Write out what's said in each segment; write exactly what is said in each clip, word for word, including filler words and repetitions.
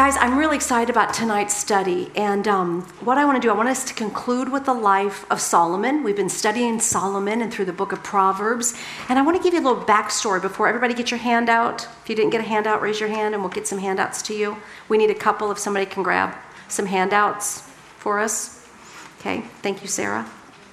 Guys, I'm really excited about tonight's study, and um, what I want to do, I want us to conclude with the life of Solomon. We've been studying Solomon and through the book of Proverbs, and I want to give you a little backstory before everybody get your hand out. If you didn't get a handout, raise your hand, and we'll get some handouts to you. We need a couple if somebody can grab some handouts for us. Okay, thank you, Sarah.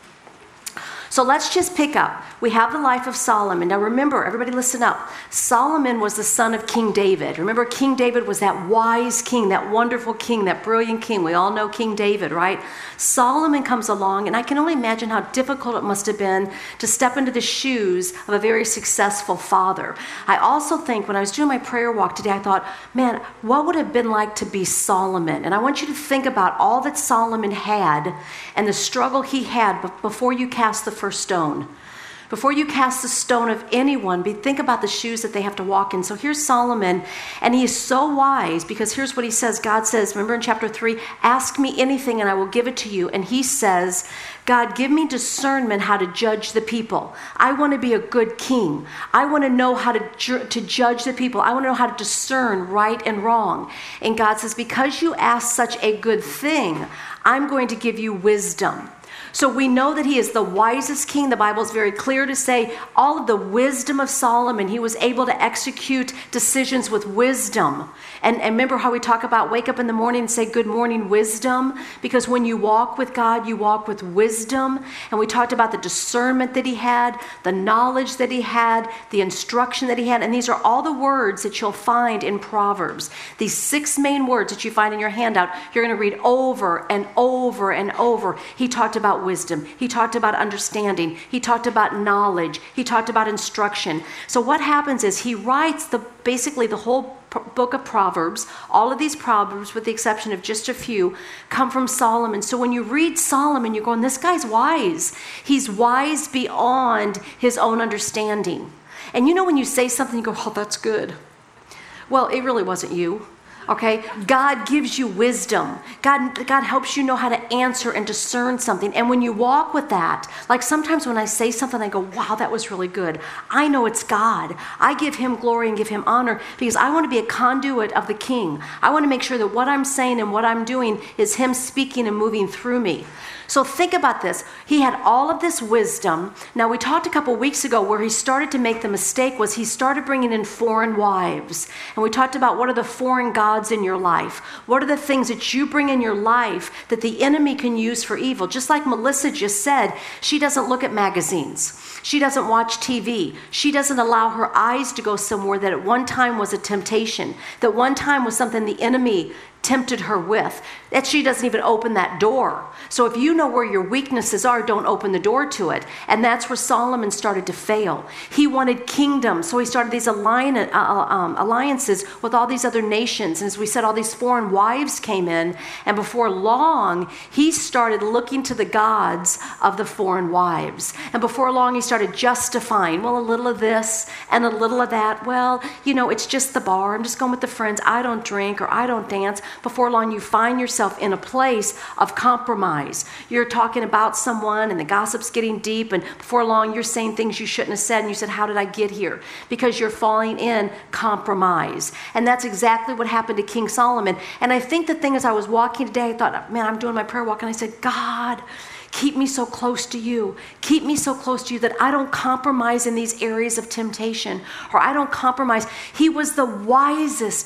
So let's just pick up. We have the life of Solomon. Now remember, everybody listen up. Solomon was the son of King David. Remember, King David was that wise king, that wonderful king, that brilliant king. We all know King David, right? Solomon comes along, and I can only imagine how difficult it must have been to step into the shoes of a very successful father. I also think when I was doing my prayer walk today, I thought, man, what would it have been like to be Solomon? And I want you to think about all that Solomon had and the struggle he had before you cast the first stone. Before you cast the stone of anyone, be, think about the shoes that they have to walk in. So here's Solomon, and he is so wise because here's what he says. God says, remember in chapter three, ask me anything and I will give it to you. And he says, God, give me discernment how to judge the people. I want to be a good king. I want to know how to, ju- to judge the people. I want to know how to discern right and wrong. And God says, because you asked such a good thing, I'm going to give you wisdom. So we know that he is the wisest king. The Bible is very clear to say all of the wisdom of Solomon, he was able to execute decisions with wisdom. And, and remember how we talk about wake up in the morning and say good morning wisdom, because when you walk with God, you walk with wisdom. And we talked about the discernment that he had, the knowledge that he had, the instruction that he had. And these are all the words that you'll find in Proverbs. These six main words that you find in your handout, you're going to read over and over and over. He talked about wisdom. He talked about understanding. He talked about knowledge. He talked about instruction. So what happens is he writes the basically the whole book of Proverbs. All of these Proverbs, with the exception of just a few, come from Solomon. So when you read Solomon, you're going, this guy's wise. He's wise beyond his own understanding. And you know when you say something, you go, oh, that's good. Well, it really wasn't you. Okay, God gives you wisdom. God, God helps you know how to answer and discern something. And when you walk with that, like sometimes when I say something, I go, wow, that was really good. I know it's God. I give him glory and give him honor because I want to be a conduit of the king. I want to make sure that what I'm saying and what I'm doing is him speaking and moving through me. So think about this. He had all of this wisdom. Now, we talked a couple weeks ago where he started to make the mistake was he started bringing in foreign wives. And we talked about what are the foreign gods in your life? What are the things that you bring in your life that the enemy can use for evil? Just like Melissa just said, she doesn't look at magazines. She doesn't watch T V. She doesn't allow her eyes to go somewhere that at one time was a temptation, that one time was something the enemy tempted her with, that she doesn't even open that door. So if you know where your weaknesses are, don't open the door to it. And that's where Solomon started to fail. He wanted kingdom, so he started these alliance, uh, um, alliances with all these other nations. And as we said, all these foreign wives came in, and before long, he started looking to the gods of the foreign wives. And before long, he started justifying, well, a little of this and a little of that. Well, you know, it's just the bar. I'm just going with the friends. I don't drink or I don't dance. Before long, you find yourself in a place of compromise. You're talking about someone and the gossip's getting deep, and before long, you're saying things you shouldn't have said, and you said, how did I get here? Because you're falling in compromise. And that's exactly what happened to King Solomon. And I think the thing as I was walking today, I thought, man, I'm doing my prayer walk, and I said, God, keep me so close to you. Keep me so close to you that I don't compromise in these areas of temptation, or I don't compromise. He was the wisest,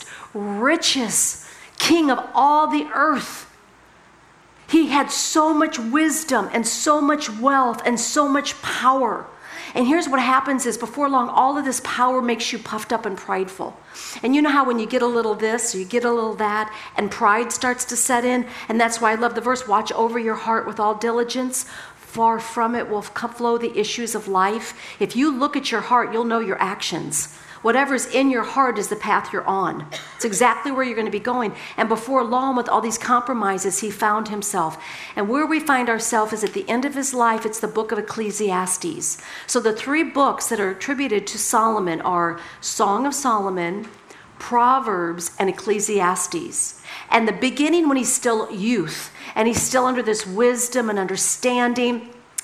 richest king of all the earth. He had so much wisdom and so much wealth and so much power. And here's what happens is before long, all of this power makes you puffed up and prideful. And you know how when you get a little this or you get a little that and pride starts to set in? And that's why I love the verse, watch over your heart with all diligence. Far from it will flow the issues of life. If you look at your heart, you'll know your actions. Whatever's in your heart is the path you're on. It's exactly where you're going to be going. And before long, with all these compromises, he found himself. And where we find ourselves is at the end of his life, it's the book of Ecclesiastes. So the three books that are attributed to Solomon are Song of Solomon, Proverbs, and Ecclesiastes. And the beginning when he's still youth, and he's still under this wisdom and understanding,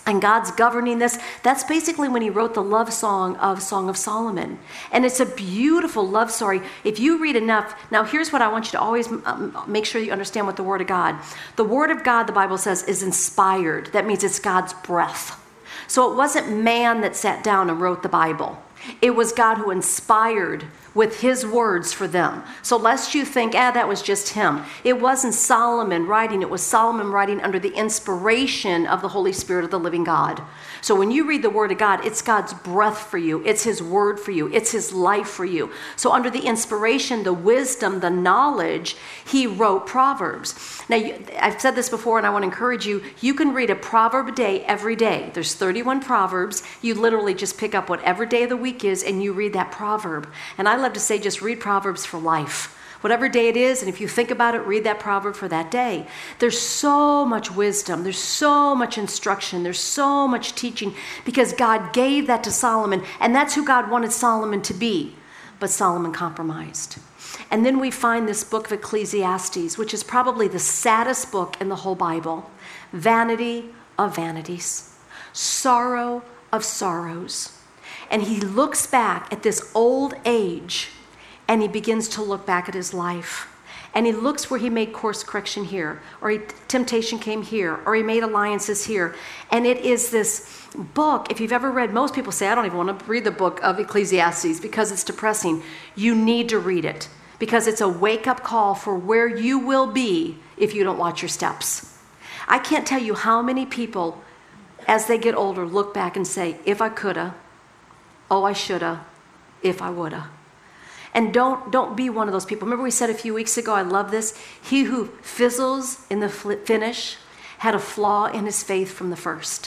and God's governing this. That's basically when he wrote the love song of Song of Solomon. And it's a beautiful love story. If you read enough, now here's what I want you to always um, make sure you understand what the Word of God. The Word of God, the Bible says, is inspired. That means it's God's breath. So it wasn't man that sat down and wrote the Bible. It was God who inspired with his words for them. So lest you think, ah, that was just him. It wasn't Solomon writing. It was Solomon writing under the inspiration of the Holy Spirit of the living God. So when you read the Word of God, it's God's breath for you. It's his word for you. It's his life for you. So under the inspiration, the wisdom, the knowledge, he wrote Proverbs. Now, you, I've said this before, and I want to encourage you. You can read a proverb a day every day. There's thirty-one Proverbs. You literally just pick up whatever day of the week is, and you read that proverb. And I love to say, just read Proverbs for life. Whatever day it is, and if you think about it, read that proverb for that day. There's so much wisdom. There's so much instruction. There's so much teaching because God gave that to Solomon, and that's who God wanted Solomon to be. But Solomon compromised. And then we find this book of Ecclesiastes, which is probably the saddest book in the whole Bible. Vanity of vanities. Sorrow of sorrows. And he looks back at this old age, and he begins to look back at his life. And he looks where he made course correction here, or he, temptation came here, or he made alliances here. And it is this book, if you've ever read, most people say, I don't even want to read the book of Ecclesiastes because it's depressing. You need to read it because it's a wake-up call for where you will be if you don't watch your steps. I can't tell you how many people, as they get older, look back and say, if I coulda, oh, I shoulda, if I woulda. And don't don't be one of those people. Remember we said a few weeks ago, I love this, he who fizzles in the finish had a flaw in his faith from the first.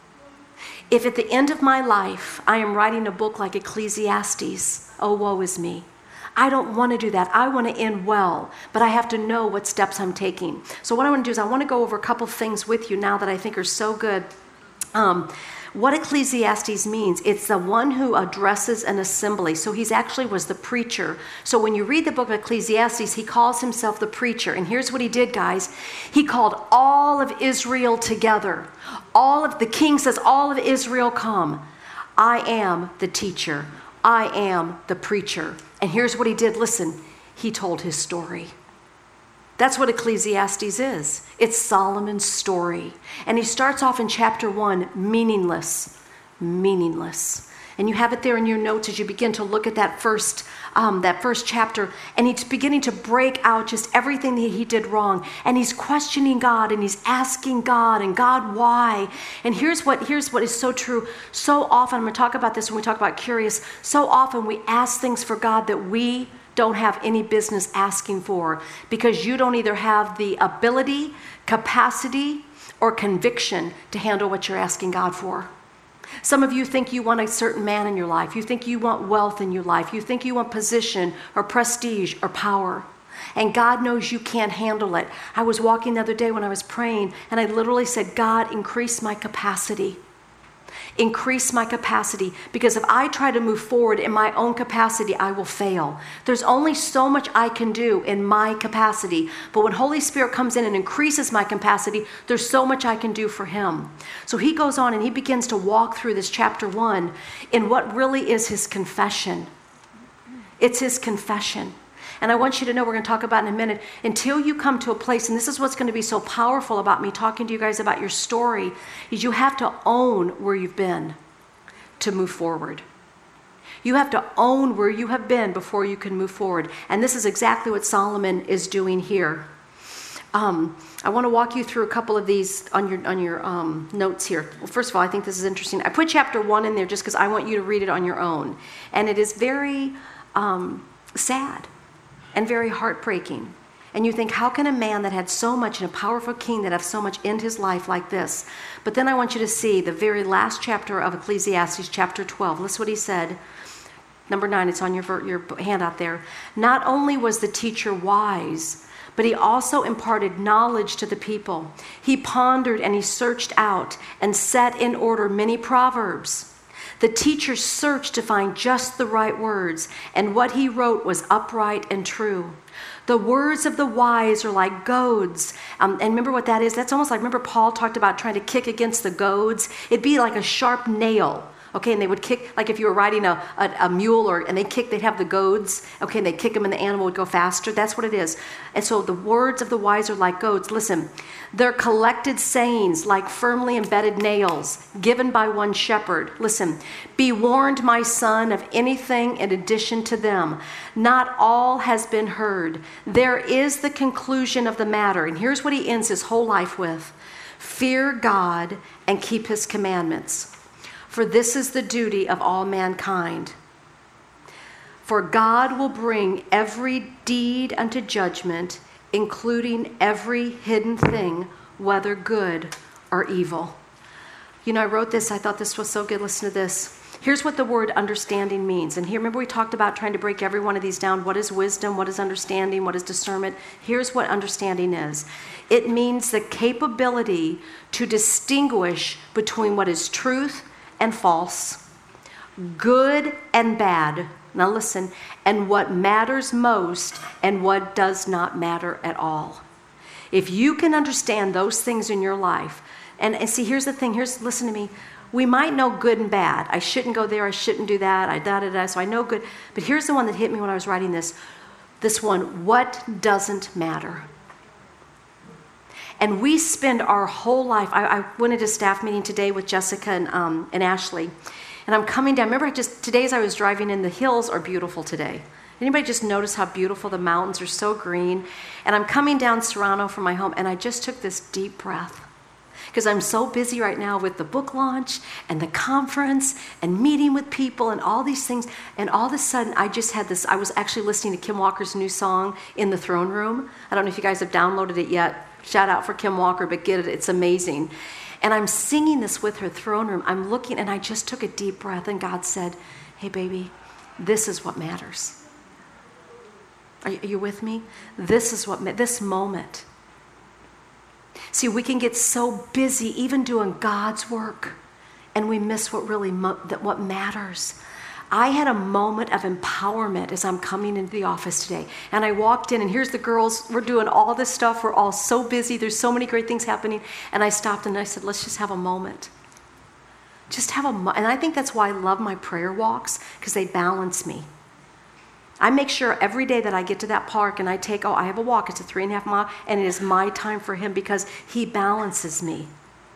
If at the end of my life, I am writing a book like Ecclesiastes, oh, woe is me. I don't want to do that. I want to end well, but I have to know what steps I'm taking. So what I want to do is I want to go over a couple things with you now that I think are so good. Um, What Ecclesiastes means, it's the one who addresses an assembly. So he's actually was the preacher. So when you read the book of Ecclesiastes, he calls himself the preacher. And here's what he did, guys. He called all of Israel together. All of the king says, all of Israel come. I am the teacher. I am the preacher. And here's what he did. Listen, he told his story. That's what Ecclesiastes is. It's Solomon's story. And he starts off in chapter one, meaningless, meaningless. And you have it there in your notes as you begin to look at that first, um, that first chapter. And he's beginning to break out just everything that he did wrong. And he's questioning God, and he's asking God, and God, why? And here's what, here's what is so true. So often, I'm going to talk about this when we talk about curious, so often we ask things for God that we don't have any business asking for because you don't either have the ability, capacity, or conviction to handle what you're asking God for. Some of you think you want a certain man in your life. You think you want wealth in your life. You think you want position or prestige or power. And God knows you can't handle it. I was walking the other day when I was praying, and I literally said, God, increase my capacity. Increase my capacity, because if I try to move forward in my own capacity, I will fail. There's only so much I can do in my capacity, but when Holy Spirit comes in and increases my capacity, there's so much I can do for him. So he goes on and he begins to walk through this chapter one in what really is his confession. It's his confession. And I want you to know, we're going to talk about in a minute, until you come to a place, and this is what's going to be so powerful about me talking to you guys about your story, is you have to own where you've been to move forward. You have to own where you have been before you can move forward. And this is exactly what Solomon is doing here. Um, I want to walk you through a couple of these on your on your um, notes here. Well, first of all, I think this is interesting. I put chapter one in there just because I want you to read it on your own. And it is very um, sad. And very heartbreaking. And you think, how can a man that had so much and a powerful king that have so much in his life like this? But then I want you to see the very last chapter of Ecclesiastes, chapter twelve. Listen what he said. Number nine, it's on your, your handout there. Not only was the teacher wise, but he also imparted knowledge to the people. He pondered and he searched out and set in order many proverbs. The teacher searched to find just the right words, and what he wrote was upright and true. The words of the wise are like goads. Um, and remember what that is? That's almost like, remember Paul talked about trying to kick against the goads? It'd be like a sharp nail. Okay, and they would kick, like if you were riding a, a, a mule or and they kick, they'd have the goads. Okay, and they'd kick them and the animal would go faster. That's what it is. And so the words of the wise are like goads. Listen, they're collected sayings like firmly embedded nails given by one shepherd. Listen, be warned, my son, of anything in addition to them. Not all has been heard. There is the conclusion of the matter. And here's what he ends his whole life with. Fear God and keep his commandments. For this is the duty of all mankind. For God will bring every deed unto judgment, including every hidden thing, whether good or evil. You know, I wrote this. I thought this was so good. Listen to this. Here's what the word understanding means. And here, remember we talked about trying to break every one of these down. What is wisdom? What is understanding? What is discernment? Here's what understanding is. It means the capability to distinguish between what is truth and false, good and bad. Now listen, and what matters most and what does not matter at all. If you can understand those things in your life, and, and see, here's the thing, here's, listen to me, we might know good and bad. I shouldn't go there, I shouldn't do that, I da da da, so I know good, but here's the one that hit me when I was writing this, this one, what doesn't matter? And we spend our whole life, I, I went into staff meeting today with Jessica and, um, and Ashley, and I'm coming down, remember just today as I was driving in, the hills are beautiful today. Anybody just notice how beautiful the mountains are, so green? And I'm coming down Serrano from my home, and I just took this deep breath. Because I'm so busy right now with the book launch and the conference and meeting with people and all these things. And all of a sudden, I just had this, I was actually listening to Kim Walker's new song, In the Throne Room. I don't know if you guys have downloaded it yet. Shout out for Kim Walker, but get it, it's amazing. And I'm singing this with her, Throne Room. I'm looking, and I just took a deep breath, and God said, hey, baby, this is what matters. Are you, are you with me? This is what, ma- this moment. See, we can get so busy even doing God's work, and we miss what really, mo- that what matters. I had a moment of empowerment as I'm coming into the office today. And I walked in, and here's the girls. We're doing all this stuff. We're all so busy. There's so many great things happening. And I stopped and I said, let's just have a moment. Just have a moment. And I think that's why I love my prayer walks, because they balance me. I make sure every day that I get to that park and I take, oh, I have a walk. It's a three and a half mile, and it is my time for him because he balances me.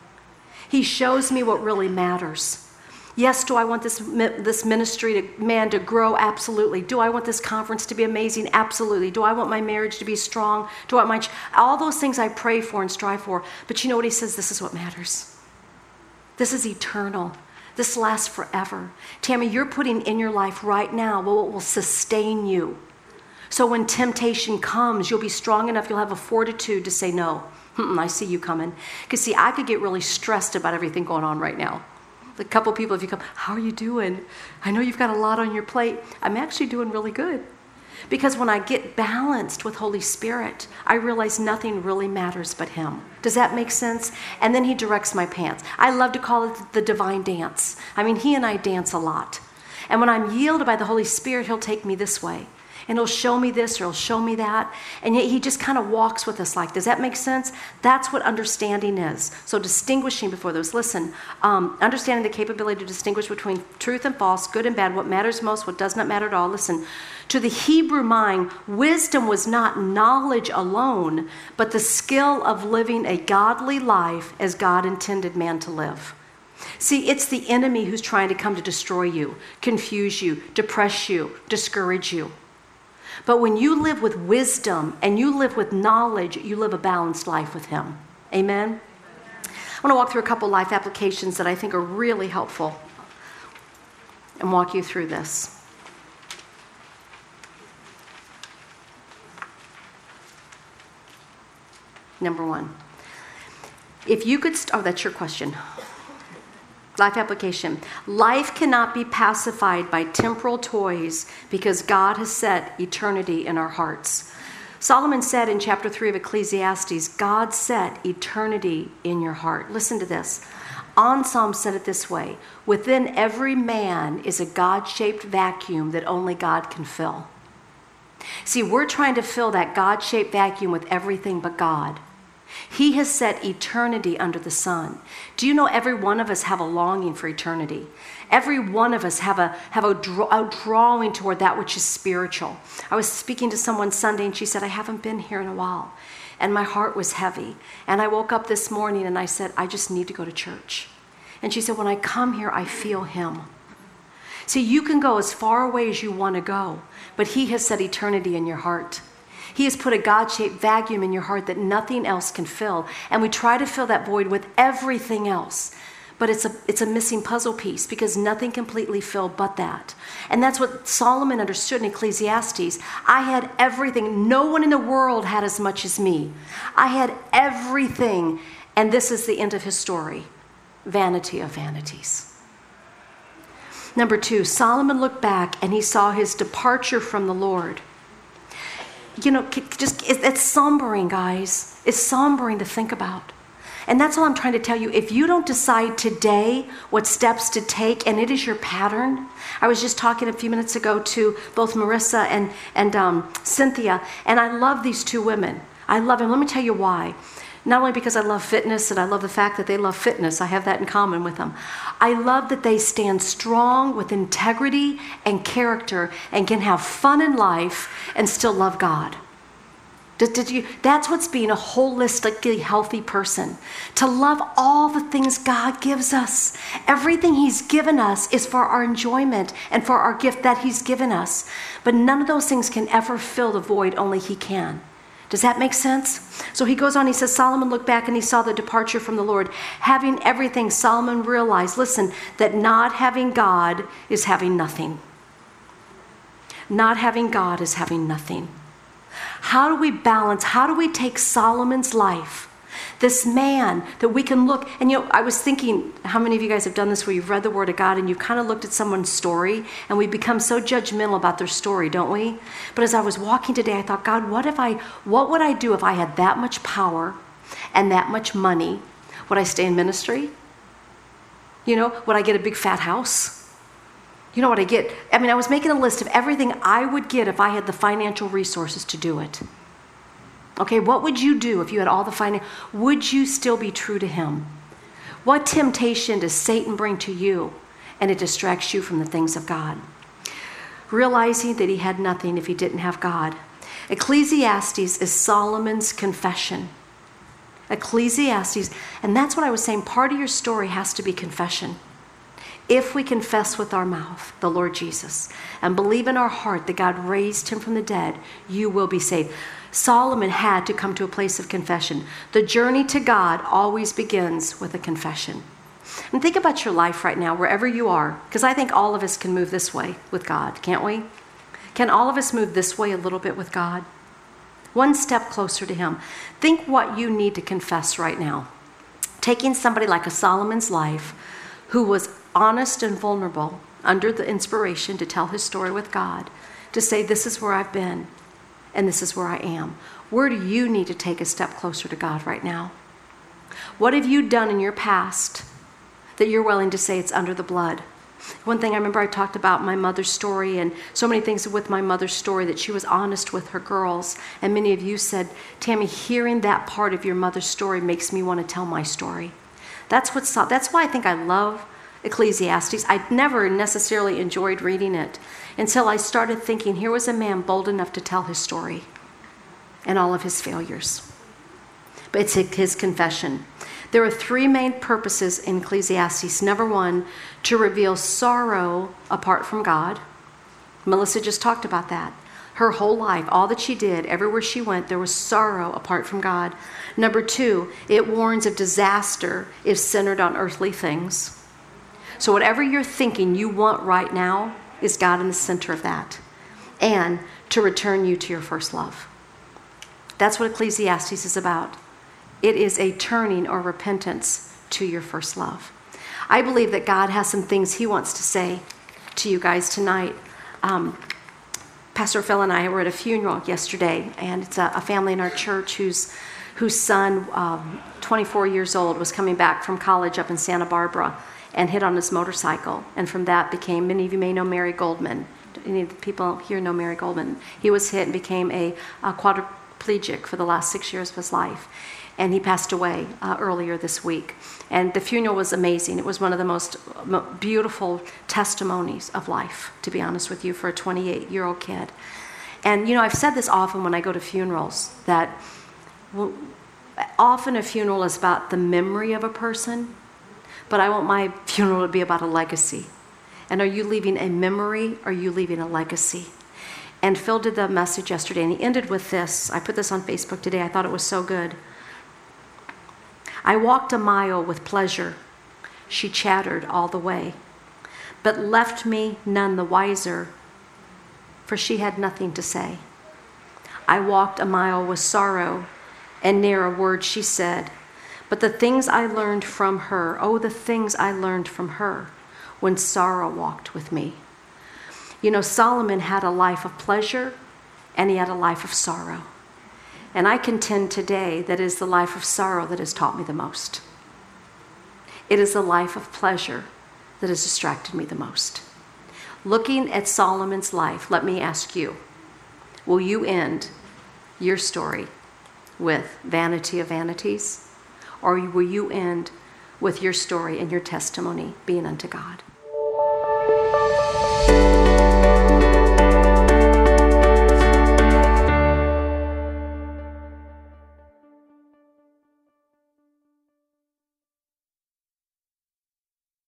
He shows me what really matters. Yes, do I want this this ministry to, man, to grow? Absolutely. Do I want this conference to be amazing? Absolutely. Do I want my marriage to be strong? Do I want my, ch- all those things I pray for and strive for. But you know what he says? This is what matters. This is eternal. This lasts forever. Tammy, you're putting in your life right now what will sustain you. So when temptation comes, you'll be strong enough, you'll have a fortitude to say no. I see you coming. Because see, I could get really stressed about everything going on right now. A couple people, if you come, how are you doing? I know you've got a lot on your plate. I'm actually doing really good. Because when I get balanced with Holy Spirit, I realize nothing really matters but him. Does that make sense? And then he directs my pants. I love to call it the divine dance. I mean, he and I dance a lot. And when I'm yielded by the Holy Spirit, he'll take me this way. And he'll show me this or he'll show me that. And yet he just kind of walks with us like, does that make sense? That's what understanding is. So distinguishing before those. Listen, um, understanding the capability to distinguish between truth and false, good and bad, what matters most, what does not matter at all. Listen, to the Hebrew mind, wisdom was not knowledge alone, but the skill of living a godly life as God intended man to live. See, it's the enemy who's trying to come to destroy you, confuse you, depress you, discourage you. But when you live with wisdom and you live with knowledge, you live a balanced life with him. Amen? I want to walk through a couple life applications that I think are really helpful and walk you through this. Number one, if you could, st- oh, that's your question. Life application. Life cannot be pacified by temporal toys because God has set eternity in our hearts. Solomon said in chapter three of Ecclesiastes, God set eternity in your heart. Listen to this. Anselm said it this way: within every man is a God-shaped vacuum that only God can fill. See, we're trying to fill that God-shaped vacuum with everything but God. He has set eternity under the sun. Do you know every one of us have a longing for eternity? Every one of us have a have a, draw, a drawing toward that which is spiritual. I was speaking to someone Sunday, and she said, I haven't been here in a while. And my heart was heavy. And I woke up this morning and I said, I just need to go to church. And she said, when I come here, I feel him. See, you can go as far away as you want to go, but he has set eternity in your heart. He has put a God-shaped vacuum in your heart that nothing else can fill. And we try to fill that void with everything else. But it's a it's a missing puzzle piece, because nothing completely filled but that. And that's what Solomon understood in Ecclesiastes. I had everything. No one in the world had as much as me. I had everything. And this is the end of his story. Vanity of vanities. Number two, Solomon looked back and he saw his departure from the Lord. You know, just it's sombering, guys. It's sombering to think about. And that's all I'm trying to tell you. If you don't decide today what steps to take, and it is your pattern. I was just talking a few minutes ago to both Marissa and, and um, Cynthia, and I love these two women. I love them. Let me tell you why. Not only because I love fitness and I love the fact that they love fitness. I have that in common with them. I love that they stand strong with integrity and character and can have fun in life and still love God. Did, did you? That's what's being a holistically healthy person. To love all the things God gives us. Everything he's given us is for our enjoyment and for our gift that he's given us. But none of those things can ever fill the void, only he can. Does that make sense? So he goes on, he says, Solomon looked back and he saw the departure from the Lord. Having everything, Solomon realized, listen, that not having God is having nothing. Not having God is having nothing. How do we balance? How do we take Solomon's life, this man that we can look, and you know, I was thinking, how many of you guys have done this where you've read the Word of God and you've kind of looked at someone's story and we become so judgmental about their story, don't we? But as I was walking today, I thought, God, what if I, what would I do if I had that much power and that much money? Would I stay in ministry? You know, would I get a big fat house? You know what I get? I mean, I was making a list of everything I would get if I had the financial resources to do it. Okay, what would you do if you had all the finance? Would you still be true to him? What temptation does Satan bring to you and it distracts you from the things of God? Realizing that he had nothing if he didn't have God. Ecclesiastes is Solomon's confession. Ecclesiastes, and that's what I was saying, part of your story has to be confession. If we confess with our mouth the Lord Jesus and believe in our heart that God raised him from the dead, you will be saved. Solomon had to come to a place of confession. The journey to God always begins with a confession. And think about your life right now, wherever you are, because I think all of us can move this way with God, can't we? Can all of us move this way a little bit with God? One step closer to him. Think what you need to confess right now. Taking somebody like a Solomon's life who was honest and vulnerable under the inspiration to tell his story with God, to say, this is where I've been and this is where I am. Where do you need to take a step closer to God right now? What have you done in your past that you're willing to say it's under the blood? One thing I remember, I talked about my mother's story and so many things with my mother's story, that she was honest with her girls. And many of you said, Tammy, hearing that part of your mother's story makes me want to tell my story. That's what's, that's why I think I love Ecclesiastes. I never necessarily enjoyed reading it until I started thinking, here was a man bold enough to tell his story and all of his failures. But it's his confession. There are three main purposes in Ecclesiastes. Number one, to reveal sorrow apart from God. Melissa just talked about that. Her whole life, all that she did, everywhere she went, there was sorrow apart from God. Number two, it warns of disaster if centered on earthly things. So whatever you're thinking you want right now, is God in the center of that? And to return you to your first love. That's what Ecclesiastes is about. It is a turning or repentance to your first love. I believe that God has some things he wants to say to you guys tonight. Um, Pastor Phil and I were at a funeral yesterday, and it's a, a family in our church whose whose son, um, twenty-four years old, was coming back from college up in Santa Barbara and hit on his motorcycle. And from that became, many of you may know Mary Goldman. Any of the people here know Mary Goldman. He was hit and became a, a quadriplegic for the last six years of his life. And he passed away uh, earlier this week. And the funeral was amazing. It was one of the most beautiful testimonies of life, to be honest with you, for a twenty-eight-year-old kid. And, you know, I've said this often when I go to funerals, that well, often a funeral is about the memory of a person, but I want my funeral to be about a legacy. And are you leaving a memory, or are you leaving a legacy? And Phil did the message yesterday, and he ended with this. I put this on Facebook today. I thought it was so good. I walked a mile with pleasure. She chattered all the way, but left me none the wiser, for she had nothing to say. I walked a mile with sorrow, and ne'er a word she said, but the things I learned from her, oh, the things I learned from her, when sorrow walked with me. You know, Solomon had a life of pleasure, and he had a life of sorrow. And I contend today that it is the life of sorrow that has taught me the most. It is the life of pleasure that has distracted me the most. Looking at Solomon's life, let me ask you, will you end your story with vanity of vanities? Or will you end with your story and your testimony being unto God?